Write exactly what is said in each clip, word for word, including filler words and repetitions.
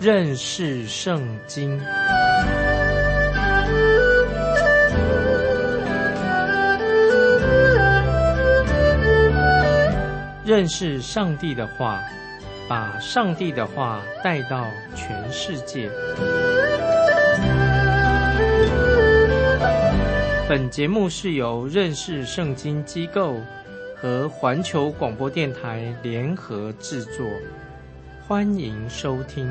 认识圣经。认识上帝的话，把上帝的话带到全世界。本节目是由认识圣经机构和环球广播电台联合制作，欢迎收听。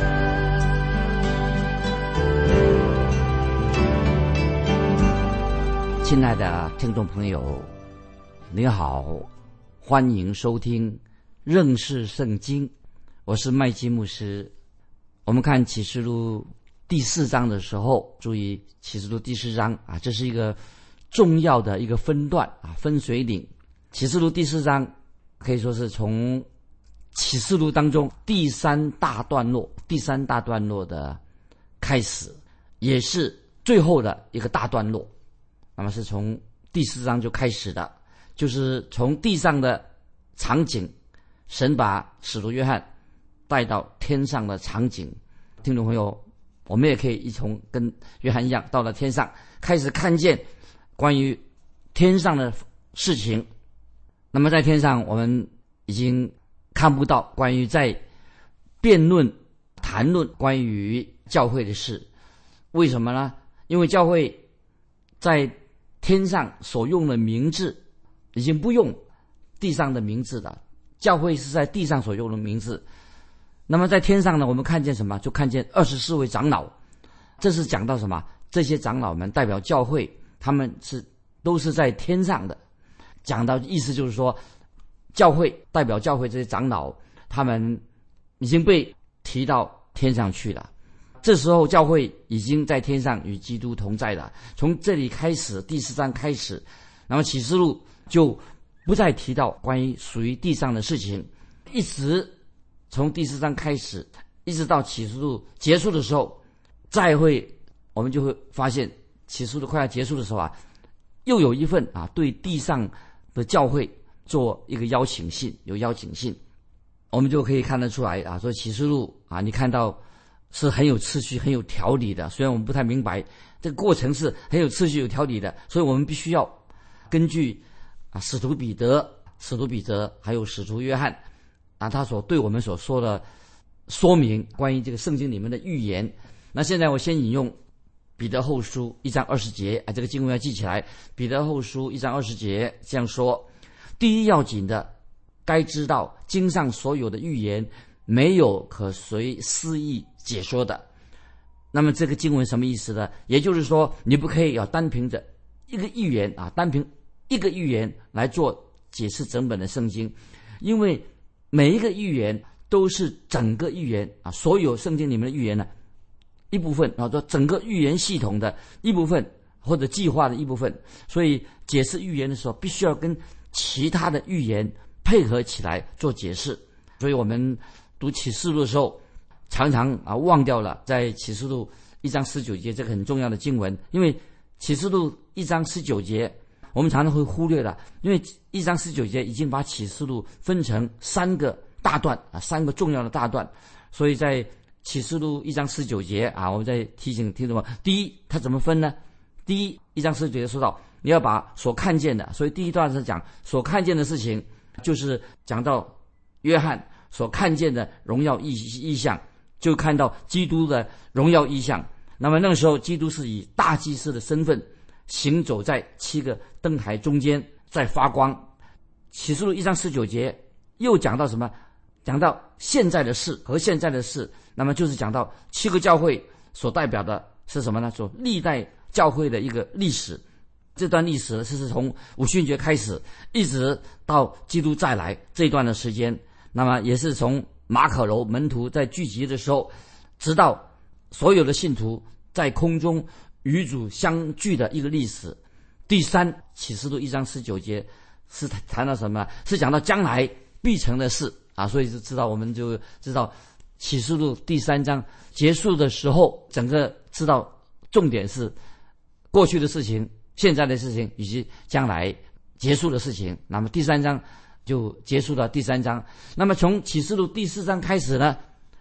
亲爱的听众朋友，你好，欢迎收听认识圣经，我是麦基牧师。我们看启示录第四章的时候，注意启示录第四章啊，这是一个重要的一个分段啊，分水岭。启示录第四章可以说是从启示录当中第三大段落，第三大段落的开始，也是最后的一个大段落。那么是从第四章就开始的，就是从地上的场景，神把使徒约翰带到天上的场景。听众朋友，我们也可以一同跟约翰一样，到了天上开始看见关于天上的事情。那么在天上我们已经看不到关于在辩论谈论关于教会的事。为什么呢？因为教会在天上所用的名字已经不用地上的名字了，教会是在地上所用的名字。那么在天上呢，我们看见什么？就看见二十四位长老。这是讲到什么？这些长老们代表教会，他们是都是在天上的。讲到意思就是说，教会代表教会这些长老，他们已经被提到天上去了。这时候教会已经在天上与基督同在了。从这里开始，第四章开始，那么启示录就不再提到关于属于地上的事情，一直从第四章开始，一直到启示录结束的时候，再会我们就会发现启示录快要结束的时候啊，又有一份啊对地上的教会做一个邀请信，有邀请信，我们就可以看得出来啊，说启示录啊，你看到是很有次序、很有条理的。虽然我们不太明白这个过程是很有次序、有条理的，所以我们必须要根据啊使徒彼得、使徒彼得还有使徒约翰啊，他所对我们所说的说明关于这个圣经里面的预言。那现在我先引用彼得后书一章二十节啊，这个经文要记起来。彼得后书一章二十节这样说：第一要紧的，该知道经上所有的预言没有可随私意解说的。那么这个经文什么意思呢？也就是说，你不可以要单凭着一个预言啊，单凭一个预言来做解释整本的圣经，因为每一个预言都是整个预言啊，所有圣经里面的预言呢一部分啊，说整个预言系统的一部分或者计划的一部分，所以解释预言的时候必须要跟其他的预言配合起来做解释。所以我们读启示录的时候，常常啊忘掉了在启示录一章十九节这个很重要的经文，因为启示录一章十九节我们常常会忽略了，因为一章十九节已经把启示录分成三个大段啊，三个重要的大段。所以在启示录一章十九节啊，我们再提醒听众们，第一，它怎么分呢？第一，一章十九节说到你要把所看见的，所以第一段是讲所看见的事情，就是讲到约翰所看见的荣耀异异象，就看到基督的荣耀异象。那么那个时候基督是以大祭司的身份行走在七个灯台中间，在发光。启示录一章十九节又讲到什么？讲到现在的事和现在的事，那么就是讲到七个教会所代表的是什么呢？说历代教会的一个历史。这段历史是从五旬节开始，一直到基督再来这一段的时间。那么也是从马可楼门徒在聚集的时候，直到所有的信徒在空中与主相聚的一个历史。第三，启示录一章十九节是谈到什么？是讲到将来必成的事啊，所以就知道我们就知道启示录第三章结束的时候，整个知道重点是过去的事情、现在的事情以及将来结束的事情。那么第三章就结束了第三章。那么从启示录第四章开始呢，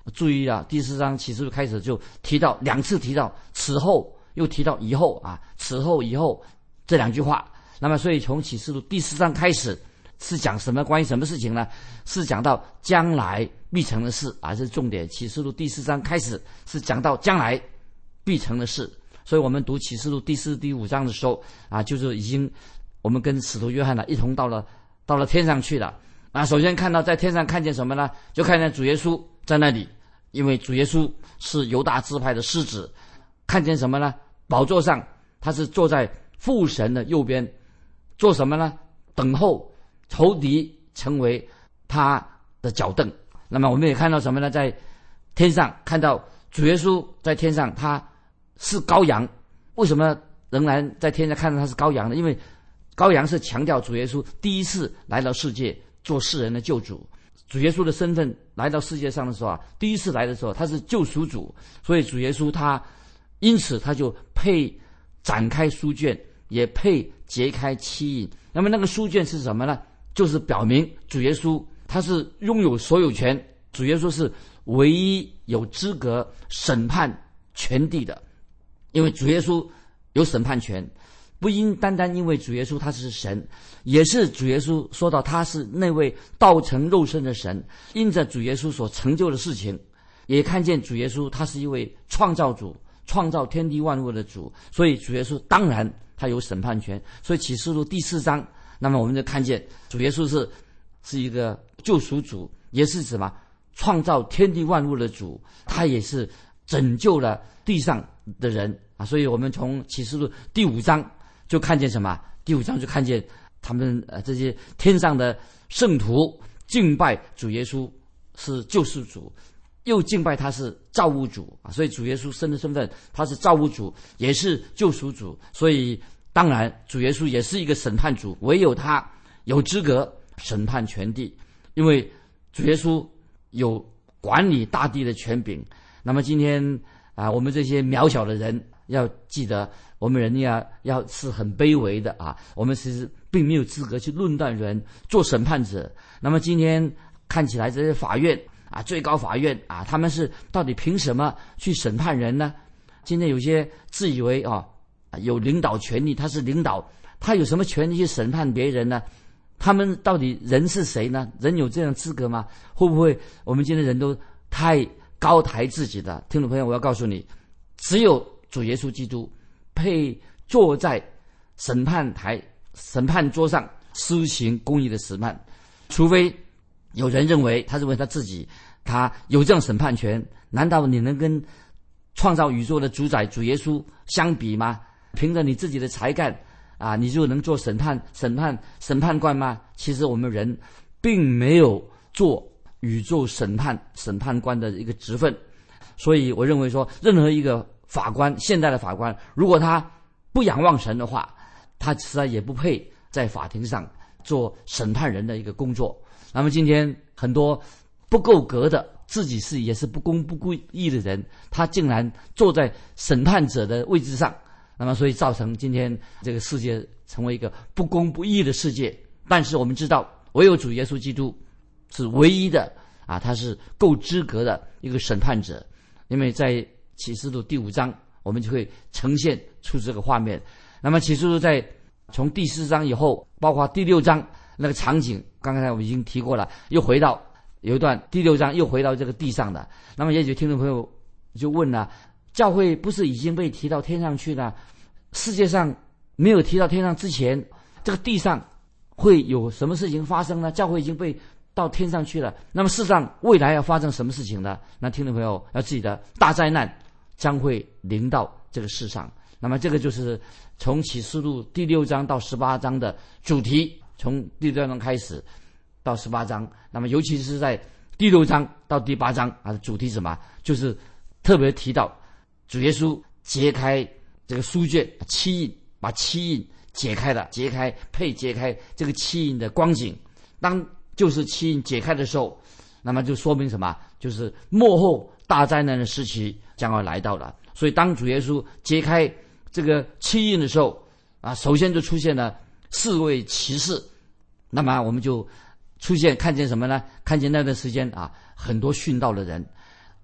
注意啊，第四章启示录开始就提到两次提到此后，又提到以后啊，此后以后这两句话。那么所以从启示录第四章开始是讲什么关于什么事情呢？是讲到将来必成的事啊，这是重点。启示录第四章开始是讲到将来必成的事。所以我们读启示录第四、第五章的时候啊，就是已经我们跟使徒约翰呢一同到了到了天上去了。啊，首先看到在天上看见什么呢？就看见主耶稣在那里，因为主耶稣是犹大支派的狮子。看见什么呢？宝座上他是坐在父神的右边，做什么呢？等候仇敌成为他的脚凳。那么我们也看到什么呢？在天上看到主耶稣在天上，他是羔羊。为什么仍然在天上看到他是羔羊呢？因为羔羊是强调主耶稣第一次来到世界做世人的救主。主耶稣的身份来到世界上的时候啊，第一次来的时候他是救赎主，所以主耶稣他因此他就配展开书卷，也配揭开七印。那么那个书卷是什么呢？就是表明主耶稣他是拥有所有权，主耶稣是唯一有资格审判全地的。因为主耶稣有审判权，不因单单因为主耶稣他是神，也是主耶稣说到他是那位道成肉身的神。因着主耶稣所成就的事情，也看见主耶稣他是一位创造主，创造天地万物的主，所以主耶稣当然他有审判权。所以启示录第四章，那么我们就看见主耶稣是是一个救赎主，也是什么创造天地万物的主，他也是拯救了地上的人啊。所以我们从启示录第五章就看见什么？第五章就看见他们呃这些天上的圣徒敬拜主耶稣是救世主，又敬拜他是造物主啊。所以主耶稣生的身份，他是造物主，也是救赎主。所以当然主耶稣也是一个审判主，唯有他有资格审判全地，因为主耶稣有管理大地的权柄。那么今天啊，我们这些渺小的人要记得，我们人要要是很卑微的啊，我们其实并没有资格去论断人，做审判者。那么今天看起来这些法院啊，最高法院啊，他们是到底凭什么去审判人呢？今天有些自以为啊有领导权力，他是领导，他有什么权利去审判别人呢？他们到底人是谁呢？人有这样资格吗？会不会我们今天人都太高抬自己的？听众朋友，我要告诉你，只有主耶稣基督配坐在审判台、审判桌上施行公义的审判。除非有人认为他认为他自己他有这样审判权，难道你能跟创造宇宙的主宰主耶稣相比吗？凭着你自己的才干啊，你就能做审判、审判、审判官吗？其实我们人并没有做宇宙审判、审判官的一个职分。所以我认为说，任何一个法官，现代的法官，如果他不仰望神的话，他实在也不配在法庭上做审判人的一个工作。那么今天很多不够格的，自己是也是不公不义的人，他竟然坐在审判者的位置上，那么所以造成今天这个世界成为一个不公不义的世界。但是我们知道，唯有主耶稣基督是唯一的啊，他是够资格的一个审判者。因为在启示录第五章，我们就会呈现出这个画面。那么启示录在从第四章以后，包括第六章那个场景，刚才我们已经提过了，又回到有一段第六章又回到这个地上的。那么也许听众朋友就问了，教会不是已经被提到天上去了？世界上没有提到天上之前，这个地上会有什么事情发生呢？教会已经被到天上去了，那么事实上未来要发生什么事情呢？那听众朋友要记得，大灾难将会临到这个世上。那么这个就是从启示录第六章到十八章的主题，从第六章开始到十八章。那么尤其是在第六章到第八章啊，主题是什么？就是特别提到主耶稣揭开这个书卷七印，把七印解开了，解开配解开这个七印的光景。当就是七印解开的时候，那么就说明什么？就是末后大灾难的时期将要来到了。所以当主耶稣揭开这个七印的时候啊，首先就出现了四位骑士。那么我们就出现看见什么呢？看见那段时间啊，很多殉道的人，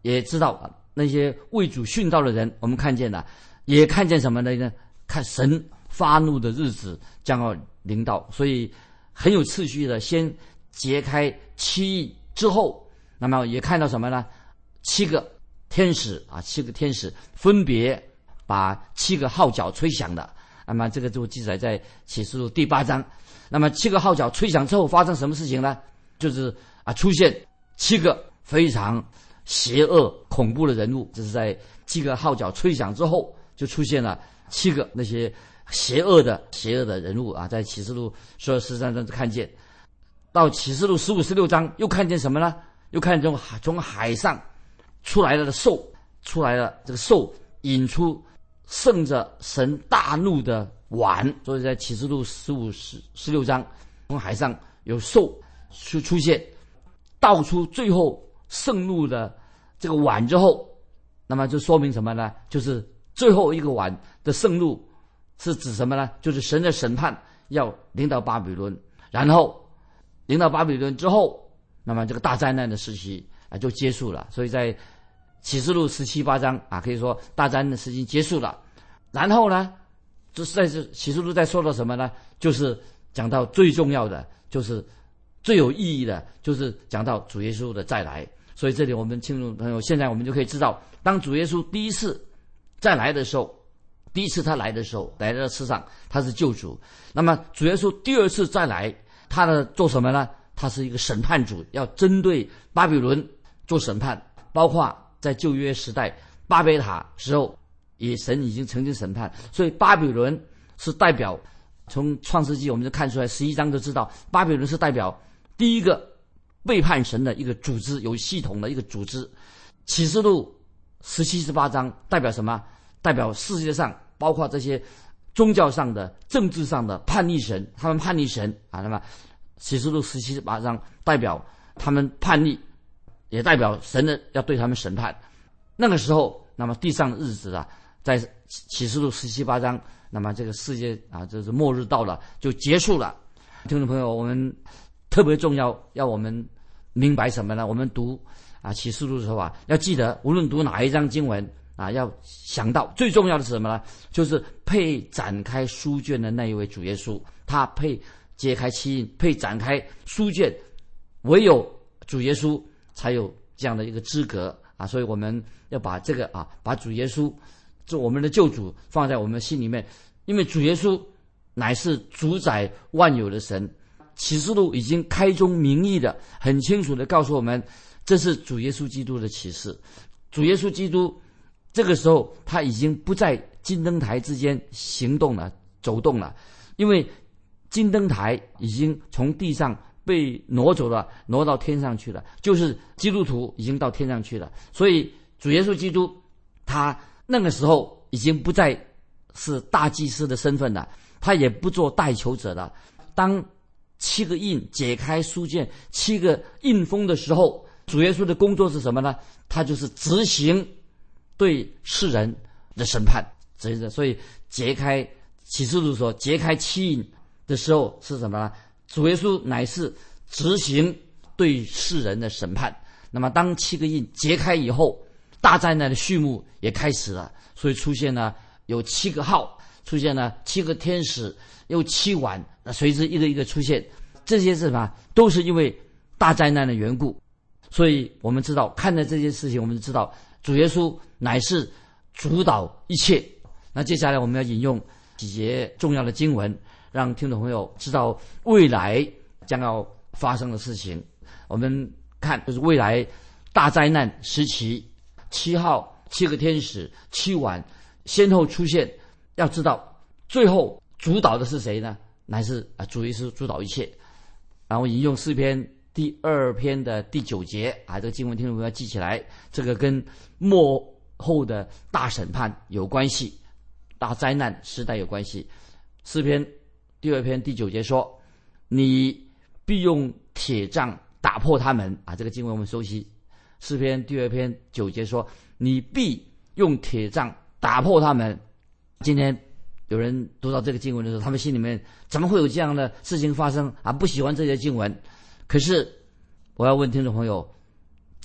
也知道啊，那些为主殉道的人，我们看见了，也看见什么呢？看神发怒的日子将要临到，所以很有次序的，先揭开七印之后，那么也看到什么呢？七个天使啊，七个天使分别把七个号角吹响的。那么这个就记载在启示录第八章。那么七个号角吹响之后发生什么事情呢？就是啊，出现七个非常邪恶恐怖的人物。这是在七个号角吹响之后，就出现了七个那些邪恶的邪恶的人物啊，在启示录十二十三章看见。到启示录十五十六章又看见什么呢？又看见从海上出来了的兽，出来了这个兽引出盛着神大怒的碗。所以在启示录十五十十六章，从海上有兽出出现，倒出最后盛怒的这个碗之后，那么就说明什么呢？就是最后一个碗的盛怒是指什么呢？就是神的审判要临到巴比伦，然后临到巴比伦之后，那么这个大灾难的时期啊就结束了。所以在启示录十七八章啊，可以说大灾难的时期结束了。然后呢，就是在这启示录在说到什么呢？就是讲到最重要的，就是最有意义的，就是讲到主耶稣的再来。所以这里我们听众朋友，现在我们就可以知道，当主耶稣第一次再来的时候，第一次他来的时候，来到世上，他是救主。那么主耶稣第二次再来，他的做什么呢？他是一个审判主，要针对巴比伦做审判，包括在旧约时代巴别塔时候，也神已经曾经审判。所以巴比伦是代表，从创世纪我们就看出来，十一章就知道巴比伦是代表第一个背叛神的一个组织，有系统的一个组织。启示录十七十八章代表什么？代表世界上包括这些宗教上的、政治上的叛逆神，他们叛逆神啊。那么启示录十七十八章代表他们叛逆，也代表神的要对他们审判。那个时候，那么地上的日子啊，在启示录十七八章，那么这个世界啊，就是末日到了，就结束了。听众朋友，我们特别重要，要我们明白什么呢？我们读啊启示录的时候啊，要记得，无论读哪一章经文啊，要想到最重要的是什么呢？就是配展开书卷的那一位主耶稣，他配揭开七印，配展开书卷，唯有主耶稣才有这样的一个资格啊！所以我们要把这个啊，把主耶稣做我们的救主放在我们心里面，因为主耶稣乃是主宰万有的神。启示录已经开宗明义的、很清楚的告诉我们，这是主耶稣基督的启示。主耶稣基督这个时候他已经不在金灯台之间行动了、走动了，因为金灯台已经从地上被挪走了，挪到天上去了，就是基督徒已经到天上去了。所以主耶稣基督他那个时候已经不再是大祭司的身份了，他也不做代求者了。当七个印解开书卷，七个印封的时候，主耶稣的工作是什么呢？他就是执行对世人的审判。所以解开启示录所解开七印的时候是什么呢？主耶稣乃是执行对世人的审判。那么当七个印解开以后，大灾难的序幕也开始了，所以出现了有七个号，出现了七个天使，又七碗，那随之一个一个出现。这些是什么？都是因为大灾难的缘故。所以我们知道，看到这件事情，我们就知道主耶稣乃是主导一切。那接下来我们要引用几节重要的经文，让听众朋友知道未来将要发生的事情。我们看，就是未来大灾难时期，七号七个天使，七碗先后出现。要知道最后主导的是谁呢？乃是啊主耶稣主导一切。然后引用诗篇第二篇的第九节啊，这个经文听众朋友要记起来，这个跟末后的大审判有关系，大灾难时代有关系。诗篇第二篇第九节说：“你必用铁杖打破他们。”啊，这个经文我们熟悉。诗篇第二篇九节说：“你必用铁杖打破他们。”今天有人读到这个经文的时候，他们心里面怎么会有这样的事情发生啊？不喜欢这些经文。可是我要问听众朋友，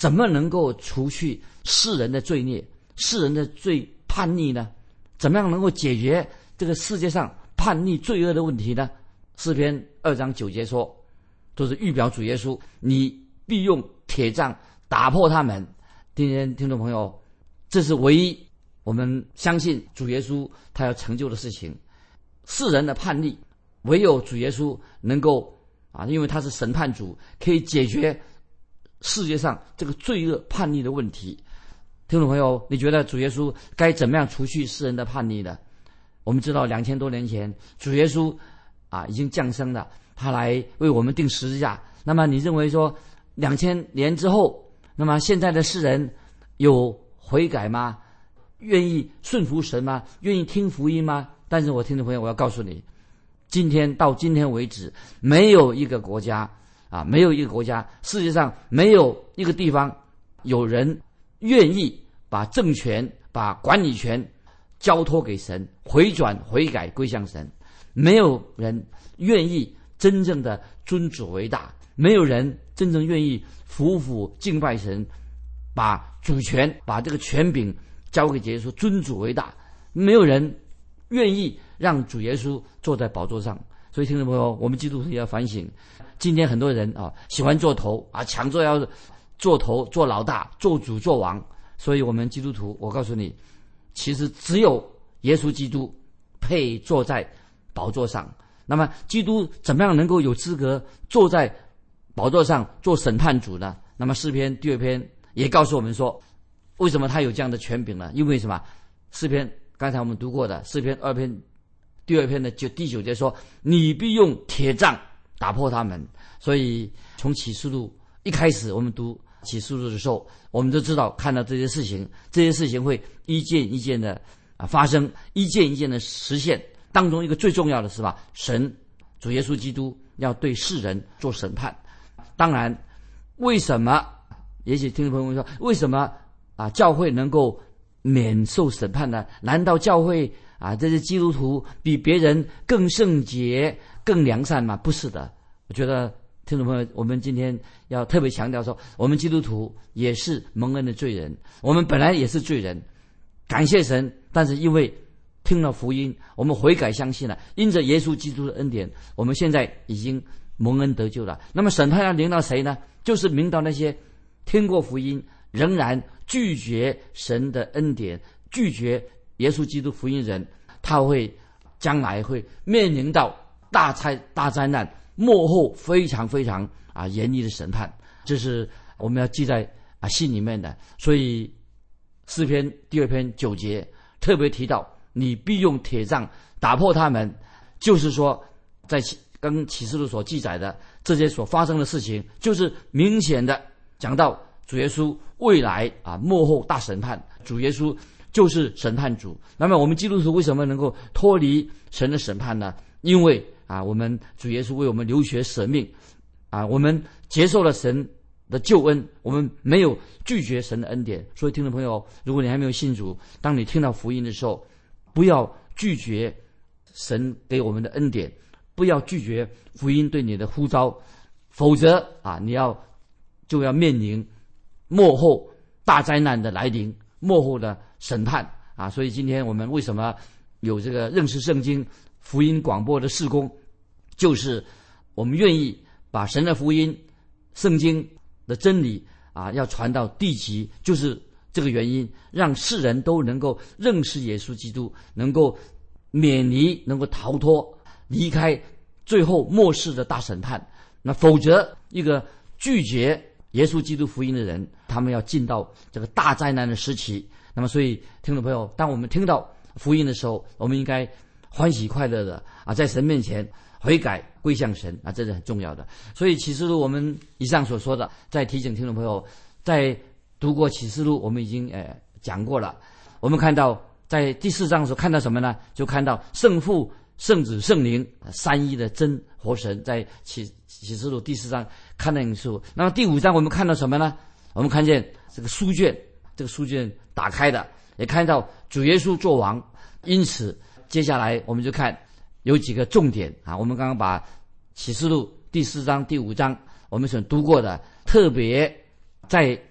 怎么能够除去世人的罪孽、世人的罪叛逆呢？怎么样能够解决这个世界上叛逆罪恶的问题呢？诗篇二章九节说，就是预表主耶稣，你必用铁杖打破他们。今天听众朋友，这是唯一我们相信主耶稣他要成就的事情。世人的叛逆，唯有主耶稣能够啊，因为他是审判主，可以解决世界上这个罪恶叛逆的问题。听众朋友，你觉得主耶稣该怎么样除去世人的叛逆呢？我们知道两千多年前主耶稣啊已经降生了，他来为我们钉十字架。那么你认为说两千年之后，那么现在的世人有悔改吗？愿意顺服神吗？愿意听福音吗？但是我听众朋友，我要告诉你，今天到今天为止，没有一个国家啊，没有一个国家，世界上没有一个地方有人愿意把政权、把管理权交托给神，回转悔改归向神。没有人愿意真正的尊主为大，没有人真正愿意服服敬拜神，把主权、把这个权柄交给耶稣，尊主为大。没有人愿意让主耶稣坐在宝座上。所以听众朋友，我们基督徒也要反省。今天很多人啊喜欢做头啊，抢着要做头、做老大、做主、做王。所以我们基督徒，我告诉你，其实只有耶稣基督配坐在宝座上。那么基督怎么样能够有资格坐在宝座上做审判主呢？那么诗篇第二篇也告诉我们说，为什么他有这样的权柄呢？因为什么？诗篇刚才我们读过的诗篇二篇第二篇的九第九节说，你必用铁杖打破他们。所以从启示录一开始，我们读启示录的时候，我们就知道看到这些事情，这些事情会一件一件的啊发生，一件一件的实现。当中一个最重要的是吧，神主耶稣基督要对世人做审判。当然，为什么？也许听众朋友说，为什么啊教会能够免受审判呢？难道教会啊这些基督徒比别人更圣洁、更良善吗？不是的。我觉得听众朋友，我们今天要特别强调说，我们基督徒也是蒙恩的罪人，我们本来也是罪人，感谢神，但是因为听了福音，我们悔改相信了，因着耶稣基督的恩典，我们现在已经蒙恩得救了。那么审判要临到谁呢？就是临到那些听过福音仍然拒绝神的恩典、拒绝耶稣基督福音人，他会将来会面临到大灾大灾难，末后非常非常啊严厉的审判。这是我们要记在啊心里面的。所以诗篇第二篇九节特别提到，你必用铁杖打破他们，就是说在跟启示录所记载的这些所发生的事情，就是明显的讲到主耶稣未来啊末后大审判，主耶稣就是审判主。那么我们基督徒为什么能够脱离神的审判呢？因为啊我们主耶稣为我们流血舍命啊，我们接受了神的救恩，我们没有拒绝神的恩典。所以听众朋友，如果你还没有信主，当你听到福音的时候，不要拒绝神给我们的恩典，不要拒绝福音对你的呼召，否则啊你要就要面临末后大灾难的来临，末后的审判啊。所以今天我们为什么有这个认识圣经福音广播的事工，就是我们愿意把神的福音圣经的真理啊要传到地极，就是这个原因，让世人都能够认识耶稣基督，能够免离，能够逃脱离开最后末世的大审判。那否则一个拒绝耶稣基督福音的人，他们要进到这个大灾难的时期。那么所以听众朋友，当我们听到福音的时候，我们应该欢喜快乐的啊在神面前悔改归向神啊，这是很重要的。所以启示录我们以上所说的，再提醒听众朋友，在读过启示录我们已经呃讲过了。我们看到在第四章所看到什么呢？就看到圣父、圣子、圣灵三一的真活神，在启启示录第四章看到因素。那么第五章我们看到什么呢？我们看见这个书卷，这个书卷打开的，也看到主耶稣作王。因此接下来我们就看有几个重点啊。我们刚刚把启示录第四章、第五章我们所读过的，特别在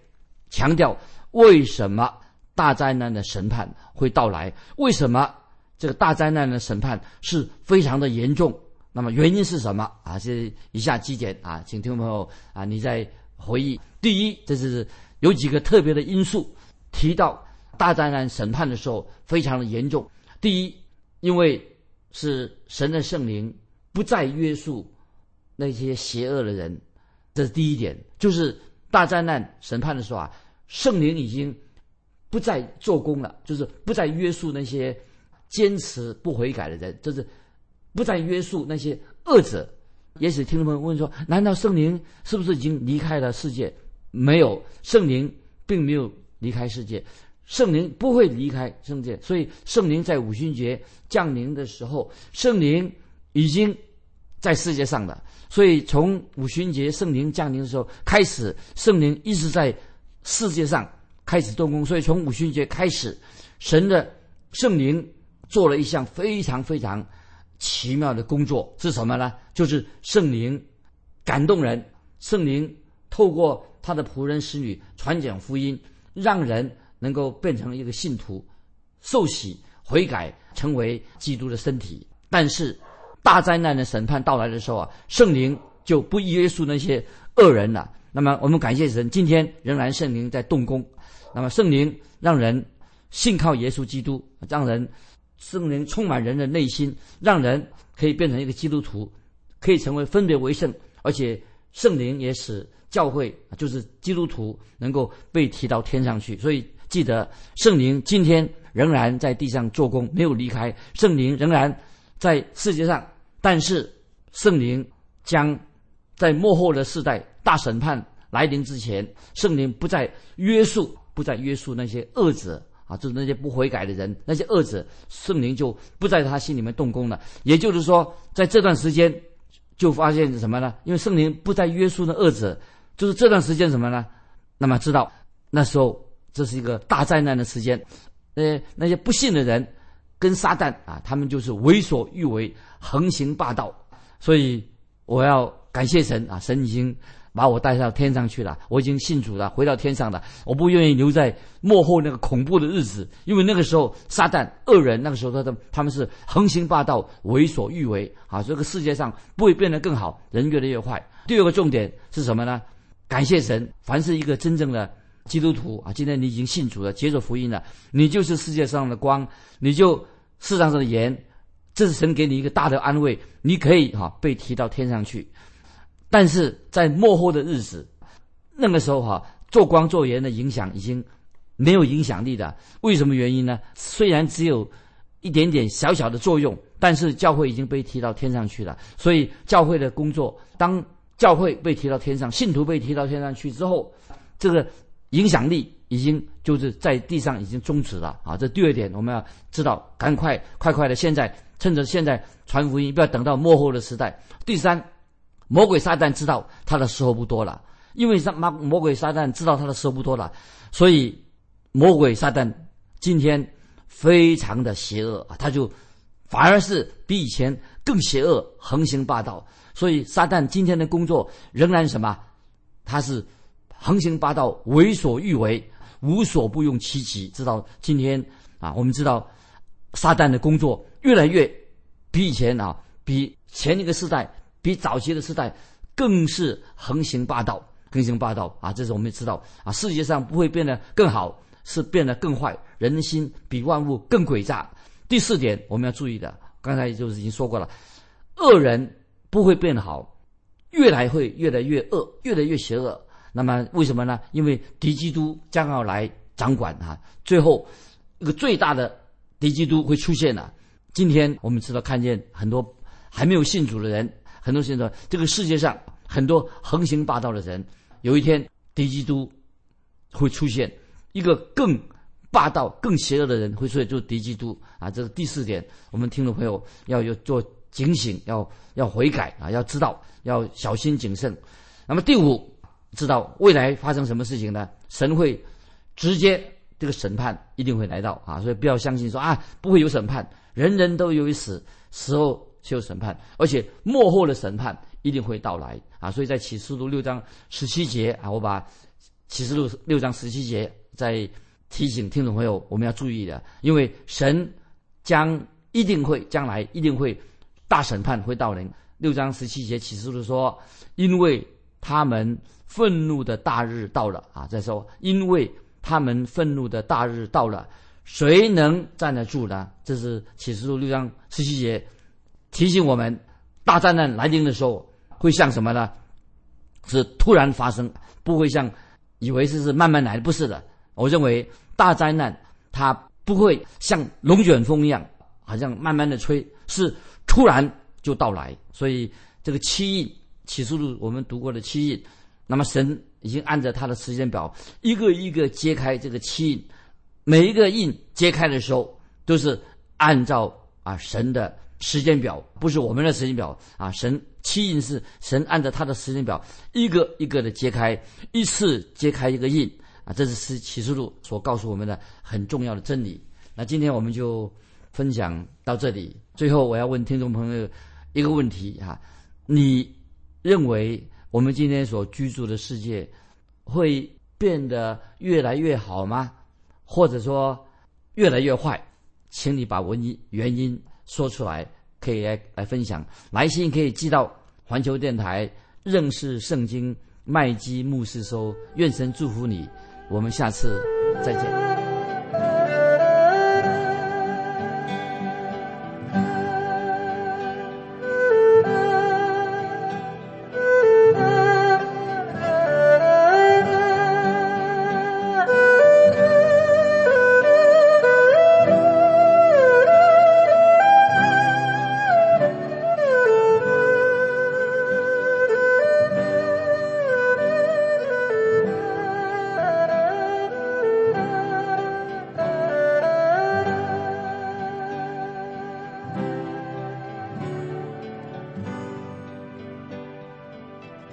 强调为什么大灾难的审判会到来，为什么这个大灾难的审判是非常的严重，那么原因是什么啊？这以下几点啊，请听众朋友啊，你再回忆。第一，这是有几个特别的因素提到大灾难审判的时候非常的严重。第一，因为是神的圣灵不再约束那些邪恶的人，这是第一点。就是大灾难审判的时候啊，圣灵已经不再做工了，就是不再约束那些坚持不悔改的人，就是不再约束那些恶者。也许听众朋友问说，难道圣灵是不是已经离开了世界？没有，圣灵并没有离开世界，圣灵不会离开世界。所以圣灵在五旬节降临的时候，圣灵已经在世界上了。所以从五旬节圣灵降临的时候开始，圣灵一直在世界上开始动工。所以从五旬节开始，神的圣灵做了一项非常非常奇妙的工作，是什么呢？就是圣灵感动人，圣灵透过他的仆人使女传讲福音，让人能够变成一个信徒，受洗悔改，成为基督的身体。但是大灾难的审判到来的时候啊，圣灵就不约束那些恶人了。那么我们感谢神，今天仍然圣灵在动工。那么圣灵让人信靠耶稣基督，让人圣灵充满人的内心，让人可以变成一个基督徒，可以成为分别为圣。而且圣灵也使教会，就是基督徒，能够被提到天上去。所以记得圣灵今天仍然在地上做工，没有离开，圣灵仍然在世界上。但是圣灵将在末后的世代大审判来临之前，圣灵不再约束不再约束那些恶者啊，就是那些不悔改的人，那些恶者，圣灵就不在他心里面动工了。也就是说，在这段时间就发现什么呢？因为圣灵不再约束那恶者，就是这段时间什么呢？那么知道那时候这是一个大灾难的时间，呃，那些不信的人跟撒旦啊，他们就是为所欲为，横行霸道。所以我要感谢神啊，神已经把我带到天上去了，我已经信主了，回到天上了。我不愿意留在末后那个恐怖的日子，因为那个时候撒旦恶人，那个时候他的他们是横行霸道，为所欲为啊，这个世界上不会变得更好，人越来越坏。第二个重点是什么呢？感谢神，凡是一个真正的基督徒啊，今天你已经信主了，接受福音了，你就是世界上的光，你就世上的盐，这是神给你一个大的安慰，你可以哈、啊、被提到天上去。但是在末后的日子，那个时候哈、啊，做光做盐的影响已经没有影响力的。为什么原因呢？虽然只有一点点小小的作用，但是教会已经被提到天上去了。所以教会的工作，当教会被提到天上，信徒被提到天上去之后，这个影响力已经就是在地上已经终止了啊！这第二点我们要知道，赶快快快的，现在趁着现在传福音，不要等到末后的时代。第三，魔鬼撒旦知道他的时候不多了，因为魔魔鬼撒旦知道他的时候不多了，所以魔鬼撒旦今天非常的邪恶啊，他就反而是比以前更邪恶，横行霸道。所以撒旦今天的工作仍然什么？他是横行霸道，为所欲为，无所不用其极。知道今天啊，我们知道撒旦的工作越来越比以前啊，比前一个世代，比早期的世代更是横行霸道，横行霸道啊！这是我们知道啊，世界上不会变得更好，是变得更坏，人心比万物更诡诈。第四点我们要注意的，刚才就是已经说过了，恶人不会变好，越来会越来越恶，越来越邪恶。那么为什么呢？因为敌基督将要来掌管啊，最后一个最大的敌基督会出现了。今天我们知道，看见很多还没有信主的人，很多信主，这个世界上很多横行霸道的人，有一天敌基督会出现，一个更霸道更邪恶的人会出现，就是敌基督啊。这是第四点，我们听众朋友要有做警醒，要要悔改啊，要知道，要小心谨慎。那么第五，知道未来发生什么事情呢？神会直接这个审判一定会来到啊，所以不要相信说啊不会有审判，人人都有一死，死后就有审判，而且末后的审判一定会到来啊。所以在启示录六章十七节啊，我把启示录六章十七节在提醒听众朋友我们要注意的，因为神将一定会将来一定会大审判会到临。六章十七节启示录说，因为他们愤怒的大日到了啊，再说因为他们愤怒的大日到了，谁能站得住呢？这是启示录六章十七节提醒我们，大灾难来临的时候会像什么呢？是突然发生，不会像以为是是慢慢来的，不是的。我认为大灾难它不会像龙卷风一样，好像慢慢的吹，是突然就到来。所以这个七印，启示录我们读过的七印，那么神已经按照他的时间表一个一个揭开这个七印，每一个印揭开的时候都是按照啊神的时间表，不是我们的时间表啊。神七印是神按照他的时间表一个一个的揭开，一次揭开一个印啊，这是启示录所告诉我们的很重要的真理。那今天我们就分享到这里。最后我要问听众朋友一个问题哈、啊，你认为我们今天所居住的世界会变得越来越好吗？或者说越来越坏？请你把原因原因说出来，可以来来分享。来信可以寄到环球电台认识圣经麦基牧师收。愿神祝福你，我们下次再见。